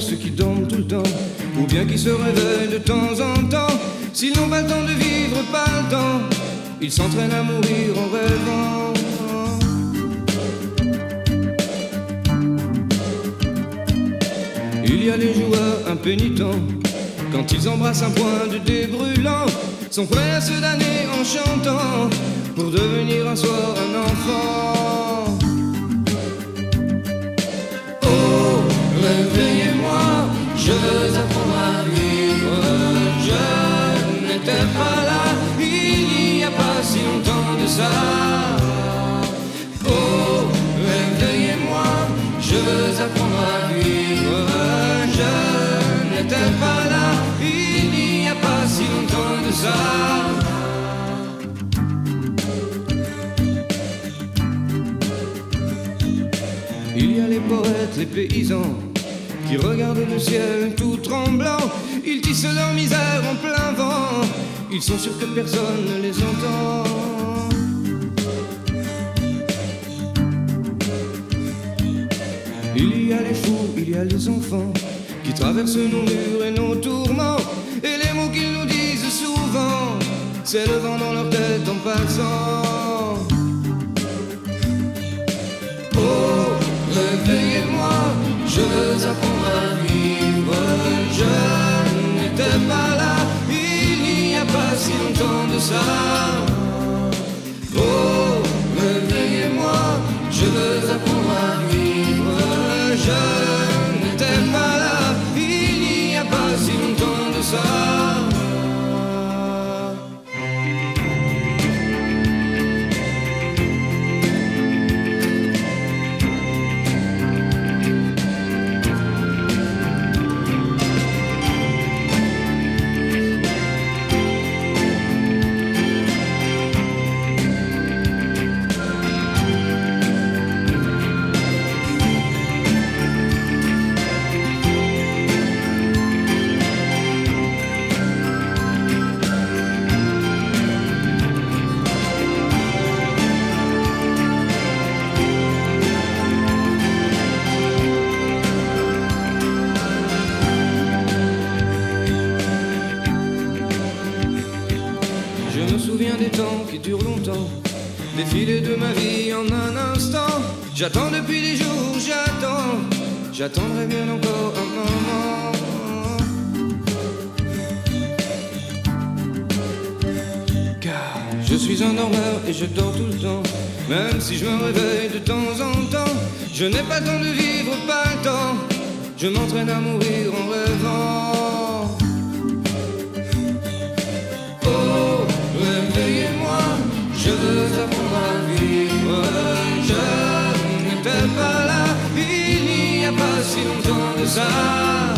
ceux qui dorment tout le temps, ou bien qui se réveillent de temps en temps. S'ils n'ont pas le temps de vivre, pas le temps, ils s'entraînent à mourir en rêvant. Il y a les joueurs impénitents, quand ils embrassent un point de débrûlant, sont prêts à se damner en chantant, pour devenir un soir un enfant. Oh, réveillez-moi, je veux apprendre à vivre. Je n'étais pas là, il n'y a pas si longtemps de ça. Oh, réveillez-moi, je veux apprendre à vivre. Je n'étais pas là, il n'y a pas si longtemps de ça. Il y a les poètes, les paysans, qui regardent le ciel tout tremblant. Ils tissent leur misère en plein vent, ils sont sûrs que personne ne les entend. Il y a les fous, il y a les enfants, qui traversent nos murs et nos tourments. Et les mots qu'ils nous disent souvent, c'est le vent dans leur tête en passant. Oh, réveillez-moi, je veux apprendre à vivre. Je n'étais pas là, il n'y a pas si longtemps de ça. Oh, réveillez-moi, je veux apprendre à vivre. Je n'étais pas là, il n'y a pas si longtemps de ça. Je me souviens des temps qui durent longtemps, défilé de ma vie en un instant. J'attends depuis des jours, j'attendrai bien encore un moment. Car je suis un dormeur et je dors tout le temps, même si je me réveille de temps en temps. Je n'ai pas le temps de vivre, pas le temps, je m'entraîne à mourir en rêvant. Oh, réveillez-moi, je veux apprendre à vivre. Je n'étais pas là, il n'y a pas si longtemps de ça.